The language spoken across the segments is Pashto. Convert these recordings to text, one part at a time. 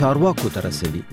چارواکو ته رسوي.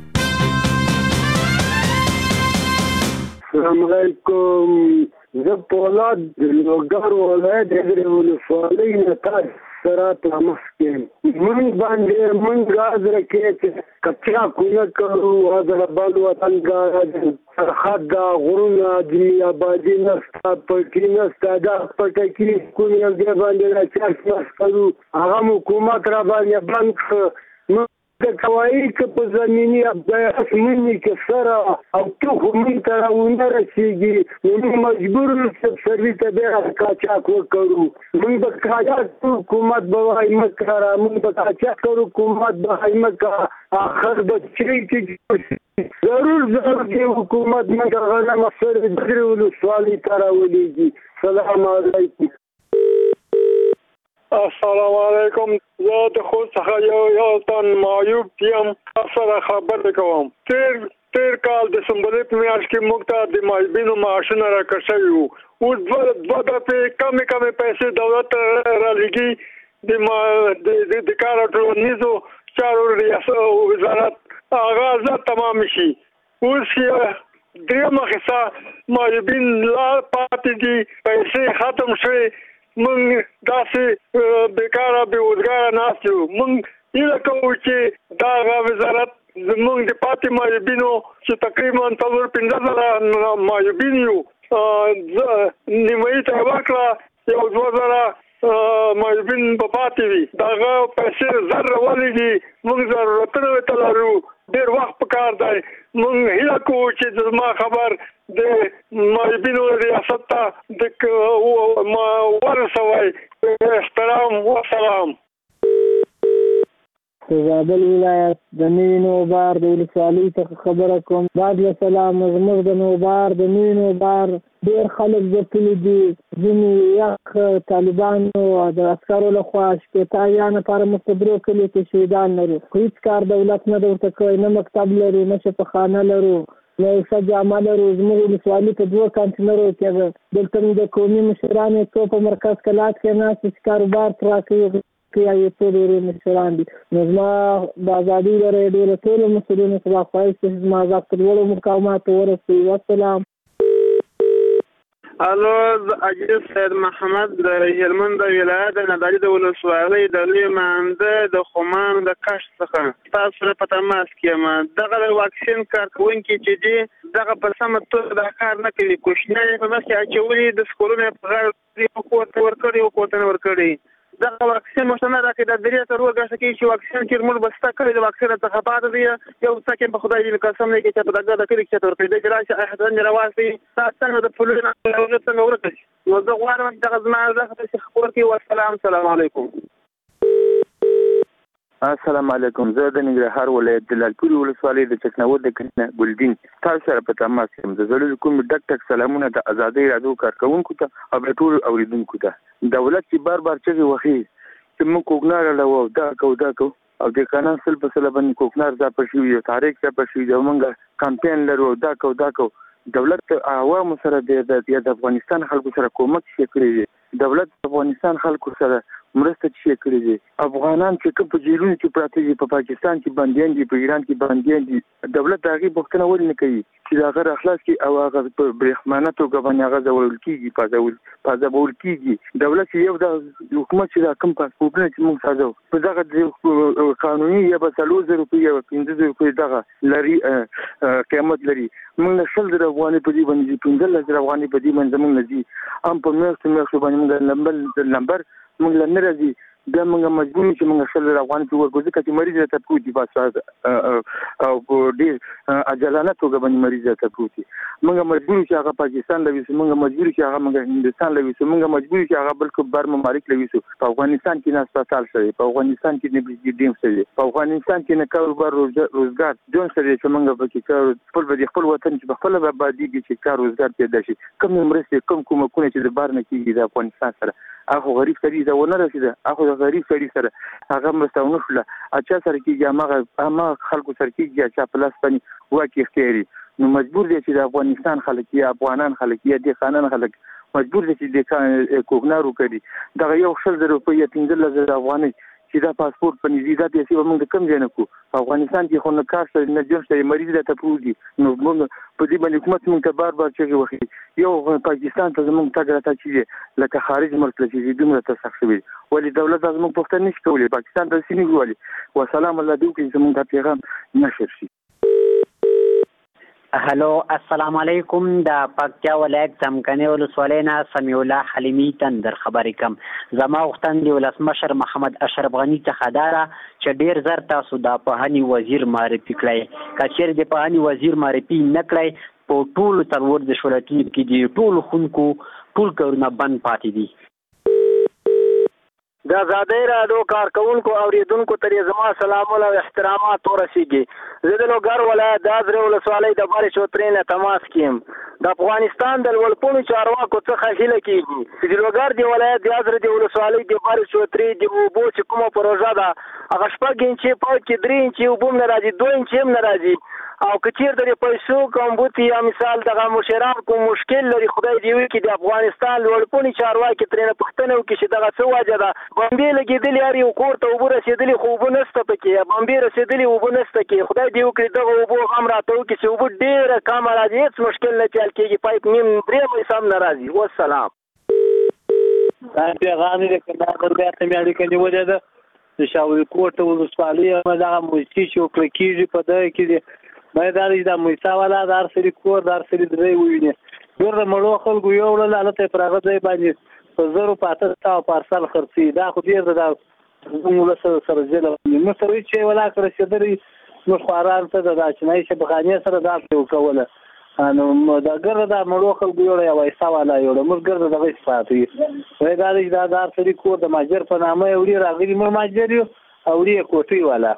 السلام علیکم. زه پولاد د لوګر ولایت د ولسوالۍ نه تاسو سره تماس کوم. موږ غاز راکې کچا کوله کړو حیدرآباد وطن ګارد سرحد غرونه د آبادی نستا پټی نستا دا پټکی کوم یو ځای باندې راځي کړو هغه حکومت را باندې بانک د کوي چې په زمینی ابداعات منی کې سره او ته هم تر ونه رسیږي نو مجبور یو سرویس ته به کاچاک وکړو. موږ د کاچاک حکومت به وايي مکرا موږ د کاچاک حکومت به وايي مکرا اخر به چې ضرور دی حکومت موږ غواړو مسله د ولسوالۍ تر ولېږي. سلام علیکم. السلام علیکم. زه د خود څخه یو تن معیوب یم سره خبرې کوم. تیر کال د سمبلې په میاشت کې موږ ته د معیوبینو معاشونه راکړ شوي وو. اوس دوه دفعې کمې پیسې دولت رالېږي د کار او ټولنیزو چارو وزارت هغه تمام شي. اوس درېیمه حصه معیوبین لا پاتې دي، پیسې ختم شوي. موږ داسې بیکاره بېوزګاره ناست یو. موږ هیله کوو چې دغه وزارت زموږ د پاتې معیوبینو چې تقریبا 15,000 معیوبین یو نیمایي ته ورکړه، یو 2,000 معیوبین به پاتې وي. دغه پیسې زر ولېږي. موږ ضرورتونه ورته لرو، ډېر وخت پکار دی. موږ هیله کوو چې زما خبر د معیوبینو ریاست ته ورسوئ. احترام و سلام. زابل ولایت د نوي نوبار د ولسوالۍ څخه خبره کوم. بعد له سلام. زموږ د نوبار ډېر خلک ځپلي دي. ځینې یخ طالبانو د عسکرو لخوا شپېته نفره مستبرو کلي کې شهیدان لري. خو هېڅ کار دولت نه ده ورته کړی، نه مکتب لرو، نه شفاخانه لرو، نه یو ښه جامه لرو. زموږ ولسوالي په 2 کانتینرو کې ده. دلته د قومي مشرانو څو په مرکز کلات کې ناست چې کاروبار پرا کوي یا یو څو ډېرې مشران دي. نو زما د ازادۍ لره ډېره ټولو مسؤلینو څخه خواهش چې زما غږ تر لوړو مقاماتو ورسوي. والسلام. الو، عزیز سید محمد د هلمند ولایت د نادعلي د ولسوالۍ د لوی مانده د خمان د کشت څخه تاسو سره په تماس کې یم. دغه واکسین کارکوونکي چې دي دغه په سمه توګه دا کار نه کوي. کوشنیان په مخ کې اچولي، د سکولونو په غاړه ورکړي او کوټه ورکړي. دغه واکسین مشنه راکړي د درې تر وګرځي کې چې واکسین چې موږ بسته کړی د واکسین څخه پاتې دی. یو څه په خدای دې قسم نه کې چې په دغه د کلی چې ورته د جراحي احترام راوځي تاسو د فلورنا څنګه ورته. نو زه غواړم دغه زما زخه چې خبر کې. والسلام. السلام علیکم. السلام علیکم. زه د ننګرهار ولایت د لالپورې ولسوالۍ د چکناود د ګلدین تاسو سره په تماس یم. د زړه کوم ډک سلامونه د ازادۍ رادیو کارکونکو ته او ټول اوریدونکو ته. دولت چې بار چغې وهي چې موږ کوکنار له دا کو او د قانون سل په سل باندې کوکنار دا پښیو یو تاریخ ته پښیو د موږ کمپاین لرو دا کو دولت عوام سره د افغانستان خلکو سره کومک شي کړی. دولت افغانستان خلکو سره مرسته شي کړی دي. افغانان چې په جیلونو کې پراته دي، په پاکستان کې بنديان دي، په ایران کې بنديان دي. دولت هغه بوختنه ول نه کوي چې هغه اخلاص کې او هغه برېښمانه توګه باندې هغه ځول کیږي، پازول کیږي. دولت یو د حکومت چې کوم پاسپورټونه چې موږ ساده په دغه قانوني یا به 3,000 روپۍ یا 15,000 روپۍ دغه لري قیمت لري. موږ له 100,000 افغانۍ په دې باندې 15,000 افغانۍ په دې باندې موږ نزي هم په میاشتو باندې موږ نمبر موږ لنه راځي. دا موږ مجبور چې موږ 100,000 افغانۍ په ورکوځي چې مریض ته پوتي بس او ډېر عجلانه توګه باندې مریض ته پوتي. موږ مجبور چې هغه پاکستان لوي، موږ مجبور چې هغه هندستان لوي، موږ مجبور چې هغه بل بر ممالک لوي. په افغانستان کې نه هسپتال شوی، په افغانستان کې نه بجلی شوی، په افغانستان کې نه کاروبار روزګار جون سره چې موږ پکې کار خپل وطن چې خپل آبادیږي چې کار روزګار پیدا شي. کوم مرسته کومه چې د بار نه کیږي د افغانستان سره هغه غریب سړي دا ونه رسیده. هغه غریب سړي سره هغه مرستونه شول اچھا سره کیږي هغه خلکو سره کیږي چې په لاس باندې واکې اختیاري. نو مجبور دي چې د افغانستان خلک یا افغانان خلک یا د خانان خلک مجبور دي چې د کوګنارو کړي دغه یو 100,000 روپۍ یا 15,000 افغانۍ چې دا پاسپورت په نږدې دا پیسې به موږ د کم ځای نه کوو. په افغانستان کې خو نه کار شته نه جون شته مریض درته پروت دي نو موږ په دې باندې حکومت موږ ته بار چغې وهي. یو پاکستان ته زموږ تګ راتګ چې لکه خارج ملک له چې دومره ته سخت شوي ولې دولت زموږ پوښتنه نشي کولی پاکستان ته سینې ولي وسلام الله دې وکړي زموږ دا پیغام نشر شي. هلو السلام علیکم. د پکتیا ولایت څمکني ولسوالۍ نه سمیع الله حلیمي تندر خبرې کوم. زما غوښتنه د ولسمشر محمد اشرف غني څخه دا ده چې ډېر زر تاسو د پوهنې وزیر معرفي کړئ. که چېرې د پوهنې وزیر معرفي نه کړئ په ټولو څلور ولایتونو کې د ټولو ښوونکو ټول کارونه بند پاتې دي. د آزادۍ راډیو کارکونکو اوریدونکو ته زما سلامونه او احترامات ورسیږي. زه د لوګر ولایت د ازرې ولسوالۍ د بارې چوترې نه تماس کیم. د افغانستان د لوړپوړو چارواکو څخه هیله کیږي چې د لوګر د ولایت د ازرې د ولسوالۍ د بارې چوترې د اوبو چې کومه پروژه ده هغه 6 انچې پاو کې 3 انچې اوبه هم نه راځي 2 انچې هم نه راځي. او که چېرته د پیسو کمبود یا مثال دغه مشران کوم مشکل لري خدای دې وکړي د افغانستان لوړپوړي چارواکي ترېنه پوښتنه وکړي چې دغه څه وجه ده. بمبې لګېدلې هر یو کور ته اوبه رسېدلې خو اوبه نشته پکې بمبې رسېدلې اوبه نشته کې خدای دې وکړي دغه اوبو هم راته وکړي چې اوبه ډېره کمه راځي هېڅ مشکل نه پیل کېږي پایپ نیم 3 پیسه هم نه راځي. والسلام. پیغام یې د کندهار بیا ته مې اړیکه نیولې ده د شاول کوټ ولسوالۍ دغه موسسې چې وکړل کېږي په دغه کې باید دا موسسه والا د هر سړي کور د هر سړي درې وویني. ډېر د مړو خلکو یوړل هلته پر هغه ځای باندې په 1000 پارسل خرڅوي. دا خو ډېر د زموږ ولس سره ظلم دی. موږ سره هېڅ شی ولاکه رسېدلی موږ خواران ته د چینایي شبخانې سره دا پرې وکوله نو دا ګرده دا مړو خلکو یوړه یا وایسا والا یوړه موږ ګرده دغه پاتې وایي دا دی دا د هر سړي کور د ماجر په نامه یې وړي راغلي موږ ماجر یو او وړي یې کوټۍ والا.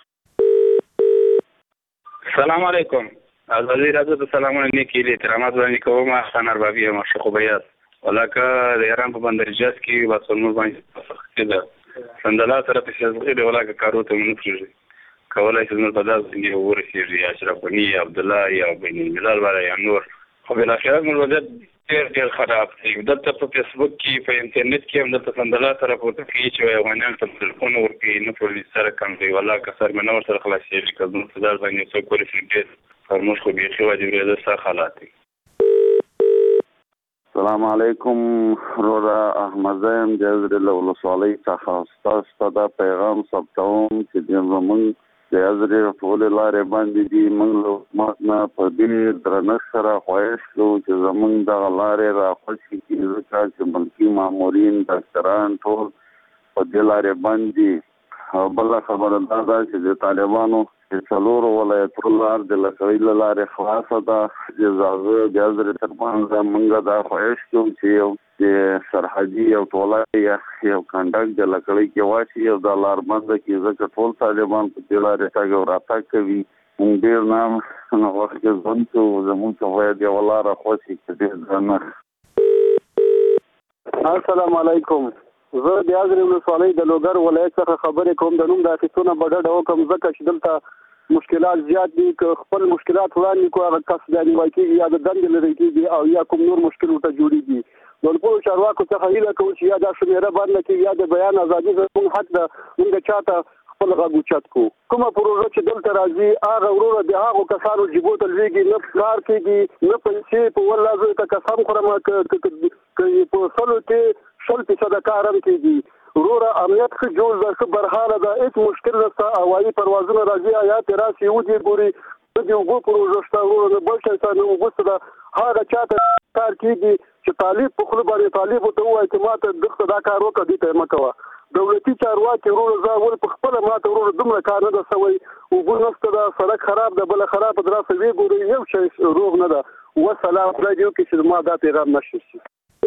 السلام علیکم. ازادي راډیو ته سلامونه نیکې هیلې احترامات وړاندې کوم. احسان اربابي یم شیخ بیاض ولاکه د ایران په بندر جاز کې باسلمور باندې کېده سندلا سره په شزغې د ولاکه کارو ته نه پرېږدي کولای شي نور په داسې کې ورسېږي یا اشرف غني یا عبدالله یا بین الملل والا یا نور خو بالاخره موږ وضعیت ډېر خراب دی. دلته په فیسبوک کې په انټرنیټ کې هم دلته سندلا سره پورته کېږي چې افغانیان ته تلیفون ورکوي نه پولیس سره کم دی ولاکه سر مې نه ورسره خلاصېږي که زموږ په ځای باندې څوک ورسېږي ډېر فرموش خو بیخي واجب دی سخت حالات دي. السلام علیکم. رورا احمد زیم د ازرې له ولسوالۍ څخه ستاسو ته دا پیغام ثبتوم چې زموږ د ازرې ټولې لارې باندې دي موږ له حکومت نه په ډېر درنښت سره خواهش کوو چې زموږ دغه لارې راخوشي کړي ځکه چې ملکي مامورین ډاکټران ټول په دې لارې باندې او بله خبره دا ده چې د طالبانو د 4 ولایتونو لار د لکۍ له لارې خلاصه ده چې هغه د ازرې تر منځه موږ دا خواهش کوو چې یو د سرحدي یو ټوله یا یو کنډک د لکۍ کې واچي او دا لار بنده کړي ځکه ټول طالبان په دې لارې تګ او راتګ کوي. موږ ډېر نه وخت کې ژوند کوو زموږ ته باید یوه لاره خوشي کړي ډېر درنښت. السلام علیکم. زه د ازرې ولسوالۍ د لوګر ولایت څخه خبرې کوم. د نوم د اخیستونه به ډډه وکړم ځکه چې دلته مشکلات زیات دي که خپل مشکلات وړاندې کړو هغه کس بیا نیول کېږي یا د دندې لرې کېږي او یا کوم نور مشکل ورته جوړېږي. د ټولو چارواکو څخه هیله کوو چې یا دا شمیره بنده کړي یا د بیان ازادي زموږ حق ده موږ چاته خپل غږ اوچت کړو. کومه پروژه چې دلته راځي هغه وروره د هغو کسانو جیبو ته لوېږي نه کار کېږي نه پیسې په والله زه ته قسم خورم که په 100 کې 100% کار هم کېږي. وروره امنیت ښه جوړ ده ښه برحاله ده هېڅ مشکل نشته. هوایي پروازونه راځي حیات راسي ودې ګوري د اوبو پروژه شته وروره نه بل شی شته نه اوبه شته ده هغه چاته کار کېږي چې طالب په خوله باندې طالب ورته ووایي چې ما ته دغه دا کار وکړه دې ته یې مه کوه. دولتي چارواکي وروره زه اول په خپله ما ته وروره دومره کار نه ده سوی اوبه نشته ده سړک خراب ده بله خرابه ده راسه ویې ګورئ یو شی روغ نه ده. وسلام. خدای دې وکړي چې ما دا پیغام نشر شي.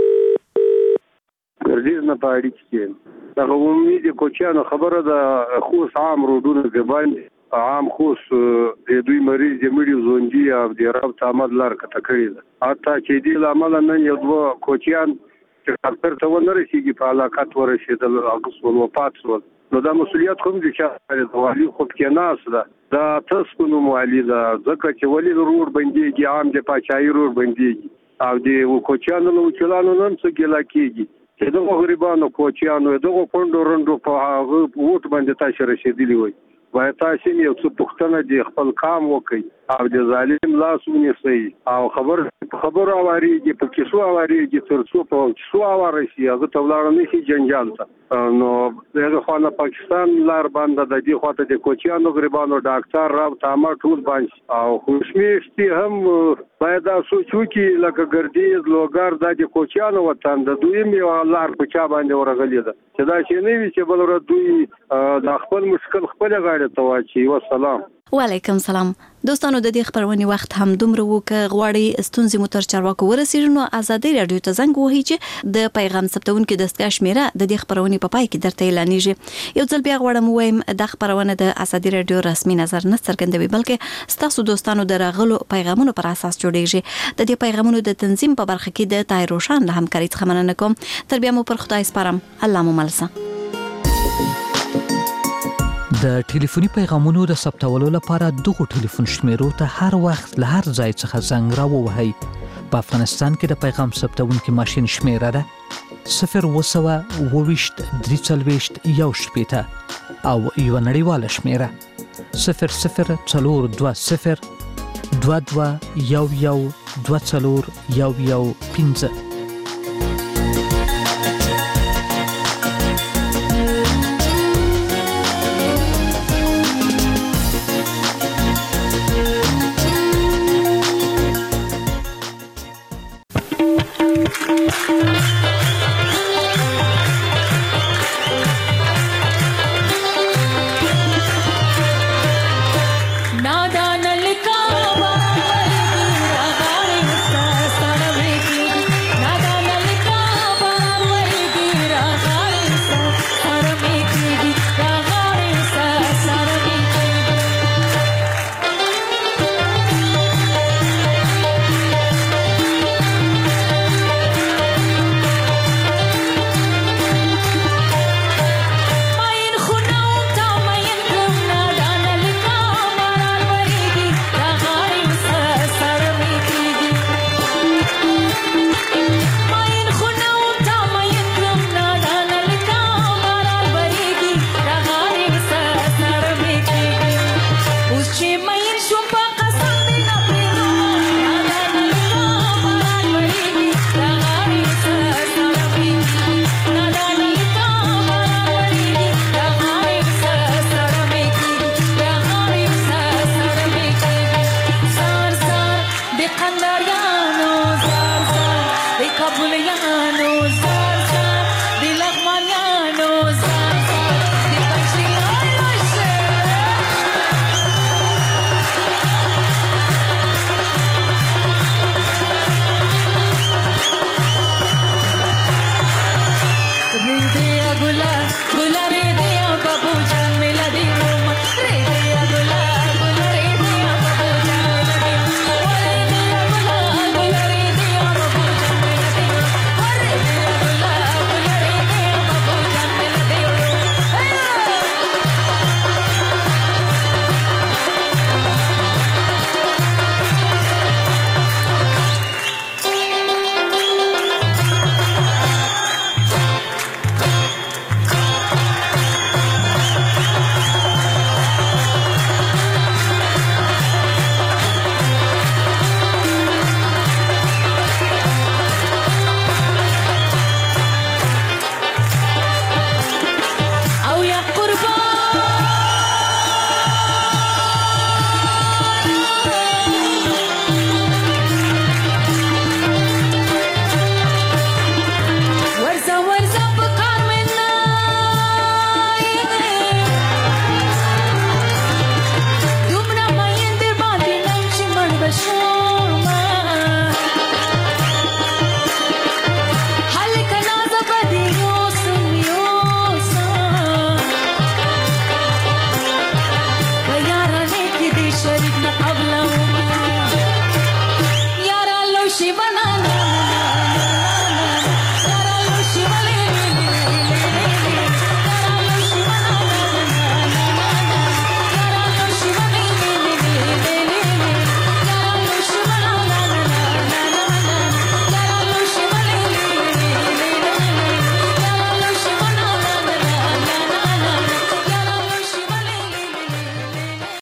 ګردیز نه په اړیکې کې دغه عمومي د کوچیانو خبره ده خوست عام روډونه د باندې عام خوست د دوی مریض د مړي زوندي او د رابط عمل لار کته کړی ده حتی چې دې له امله نن یو دوه کوچیان چې ډاکټر ته ونه رسېږي په علاقات ورسېدل هغه وفات شول. نو دا مسؤلیت هم د چا د والي خو پکې ناست ده دا تاسو نوم والي ده ځکه چې ولې روډ بندېږي عام د پاچاهي روډ بندېږي او د کوچیانو له وکیلانو نن څه ګیله کېږي چې دغه غریبانو کوچیانو دغه کونډو رندو په هغه ووټ باندې تاسو رسیدلی وي باید تاسو یو څه پوښتنه دي خپل کام وکړي او د ظالم لاس ونیسئ او خبر اوریږي په کیسو اوریږي تر څو په کیسو اوري هغه ته ولاړ نه شي جنجال ته نو دغه خانه پاکستان لار باندې د دې خواته د کوچیانو غریبانو ډاکټر راو تامه ټول باندې او خوشمیشتي هم باید تاسو چې لکه ګردیز لوګار د کوچیانو وطن د دویم یو لار په چا باندې ورغلی ده چې دا چې نه وي چې بل ور دوی د خپل مشکل خپل غاړه ته واچي والسلام وعلیکم سلام دوستانو د دې خبرونې وخت هم دومره وو ک غواړي ستونزې موټر چارواکو ورسېږي نو آزادي رادیو ته زنګ وهي چې د پیغام ثبتونکو دستګاه شمیره د دې خبرونې په پای کې درته اعلانېږي یو ځل بیا غواړم وایم د خبرونه د آزادي رادیو رسمي نظر نه څرګندوي بلکې ستاسو دوستانو درغلو پیغامونو پر اساس جوړیږي د دې پیغامونو د تنظیم په برخه کې د طاهر روشن له همکاري څخه مننه کوم تر بیا مو پر خدای سپارم الله مو ملسه د ټلیفوني پیغامونو د ثبتولو لپاره دغه ټلیفون شمیرو ته هر وخت له هر ځای څخه زنګ راووهئ. په افغانستان کې د پیغام ثبتونکي ماشین شمیره ده 0202341 او یو نړیواله شمیره 002022112415. She